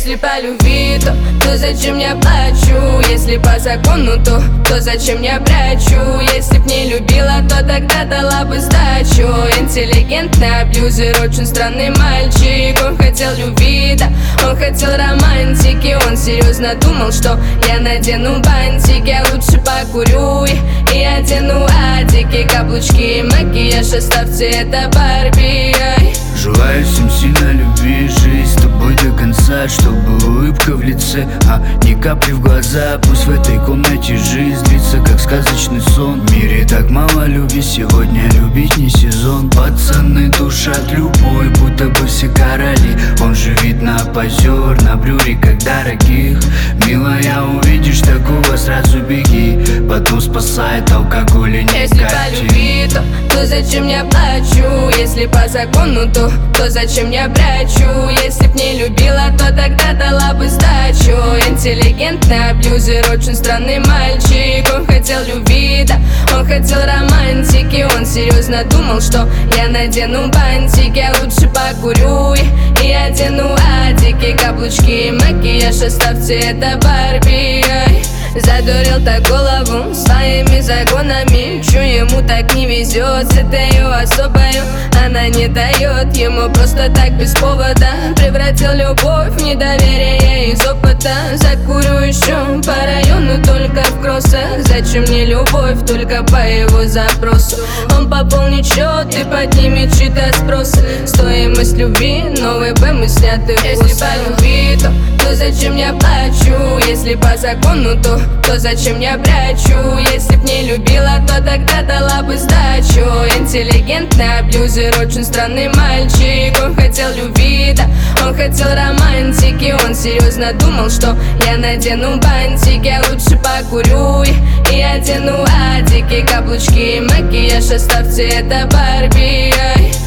Если по любви, то зачем я плачу? Если по закону, то зачем я прячу? Если б не любила, то тогда дала бы сдачу. Интеллигентный абьюзер, очень странный мальчик. Он хотел любви, да, он хотел романтики. Он серьезно думал, что я надену бантик. Я лучше покурю и одену адики. Каблучки и макияж, оставьте это Барби. Желаю всем сильно любви, жизнь с тобой до конца, чтобы улыбка в лице, а не капли в глаза. Пусть в этой комнате жизнь длится, как сказочный сон. В мире так мало любви, сегодня любить не сезон. Пацаны душат любой, будто бы все короли. Он же видно позер на брюре, как дорогих. Милая, увидишь такого, сразу беги. Потом спасает алкоголь и никотин. Если по любви, то зачем я плачу? Если по закону, то зачем я прячу? Если б не любила, то тогда дала бы сдачу. Интеллигентный абьюзер, очень странный мальчик. Он хотел любви, да, он хотел романтики. Он серьезно думал, что я надену бантик. Я лучше покурю и одену адики. Каблучки и макияж, оставьте это Барби. Задурил так голову своими загонами. Чё ему так не везет с этой особою? Она не дает ему просто так без повода. Превратил любовь в недоверие из опыта. Закурю еще по району, только в кроссах. Зачем мне любовь, только по его запросу? Он пополнит счет и поднимет чьи-то спросы. Стоимость любви, новый БМ снятый. Если по любви, то зачем я плачу? Если по закону, то зачем я прячу? Если б не любила, то тогда дала бы сдачу. Интеллигентный абьюзер, очень странный мальчик. Он хотел любви, да, он хотел романтики. Он серьезно думал, что я надену бантик. Я лучше покурю и одену адики. Каблучки и макияж, оставьте это Барби.